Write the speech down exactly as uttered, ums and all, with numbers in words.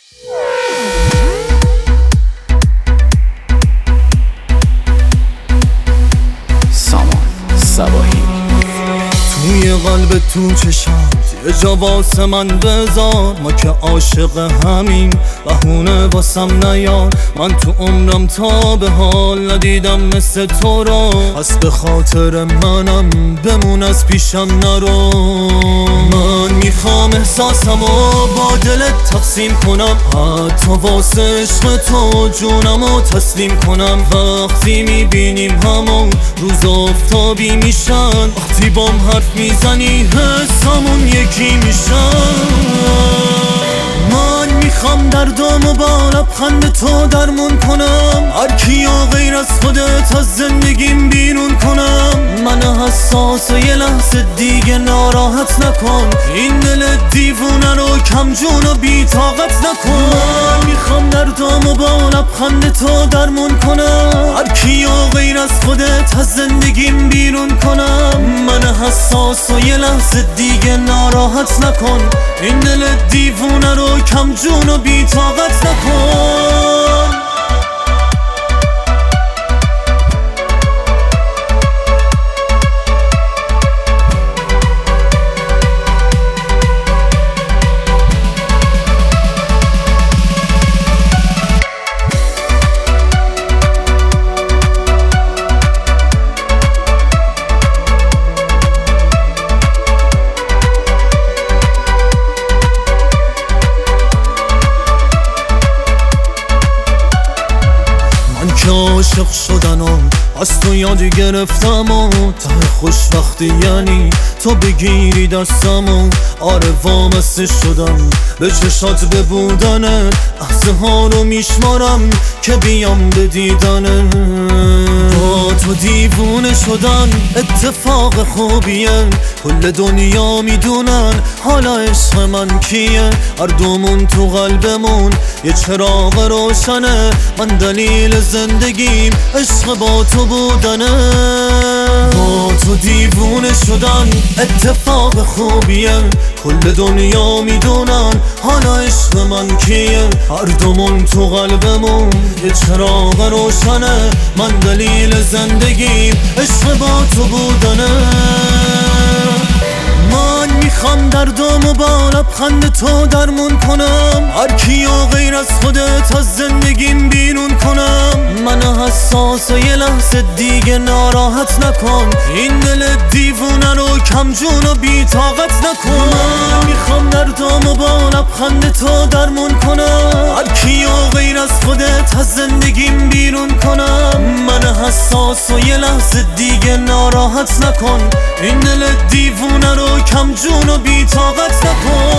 سامان صباحی توی قلب تو چشم یه جا واسه من بذار، ما که عاشق همیم بهونه واسم نیار. من تو عمرم تا به حال ندیدم مثل تو را، پس به خاطر منم بمون از پیشم نرو. من میخوام احساسمو با دلت تقسیم کنم، حتی واسه عشق تو جونمو تسلیم کنم. وقتی میبینیم همون روز آفتابی میشن، وقتی بام حرف میزنی حسامون یکی میشن. من میخوام دردامو با لبخند تو درمون کنم، هر کیو غیر از خودت از زندگیم بیرون کنم. من حساس و یه لحظه دیگه ناراحت نکن، این دل دیوونه رو کم جون و بی طاقت نکن. من میخوام دردامو با لبخند تو درمون کنم، هر کیو غیر از خودت از زندگیم بیرون کنم. من حساس و یه لحظه دیگه ناراحت نکن، این دل دیوونه رو کم جون و بی طاقت نکن. که عاشق شدنم از تو یادی گرفتم و ته خوشبختی یعنی تو بگیری دستمو. آره وامسته شدم به چشات به بودنت، لحظه ها رو میشمارم که بیام به دیدنت. با تو دیوونه شدن اتفاق خوبیه، کل دنیا میدونن حالا عشق من کیه. هر دومون تو قلبمون یه چراغ روشنه، من دلیل زندگیم عشق با تو بودنه. با تو دیوونه شدن اتفاق خوبیه، کل دنیا میدونن حالا عشق من کیه. هر دومون تو قلبمون یه چراغ روشنه، من دلیل زندگیم عشق با تو بودنه. من میخوام دردامو با لبخند تو درمون کنم، هر کیو غیر از خودت از زندگیم بیرون کنم. من حساس و یه لحظه دیگه ناراحت نکن، این دل دیوونه رو کم جون و بی طاقت نکن. من میخوام دردامو با لبخند تو درمون کنم، هر کیو غیر از خودت از زندگیم بیرون کنم. من حساس و یه لحظه دیگه ناراحت نکن، این دل دیوونه رو کم جون و بی طاقت نکن.